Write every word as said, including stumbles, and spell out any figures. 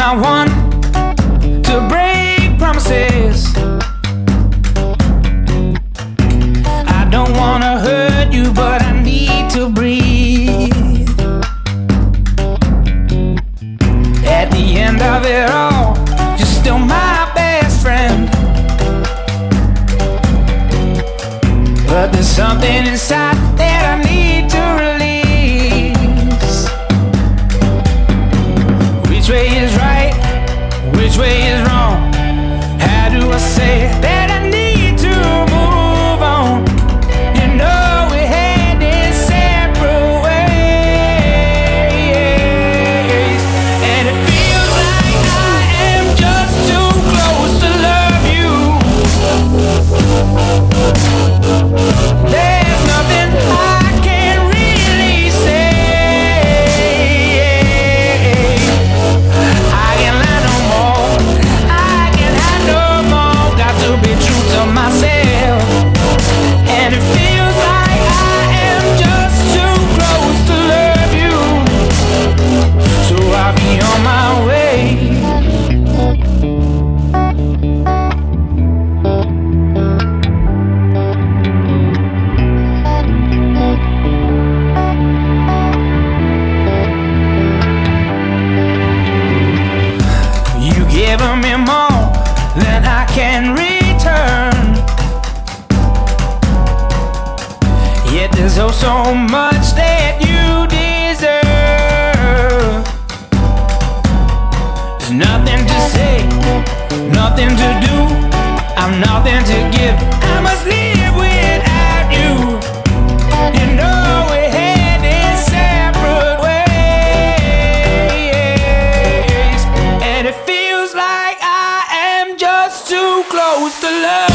not one to break promises. I don't wanna hurt you, but I need to breathe. At the end of it all, you're still my best friend. But there's something inside that I need to release. Which way is right? Which way is wrong? How do I say that I need to move on? You know we headed separate ways, and it feels like I am just too close to love you. There's nothing I can really say. I can't lie no more. I can't hide no more. Got to be true to myself. And it feels like I am just too close to love you. So I'll be on my way. You giving me more than I can return. Yet there's oh so much that you deserve. There's nothing to say, nothing to do. I'm nothing to give. I must live without you. You know we're headed separate ways, and it feels like I am just too close to love.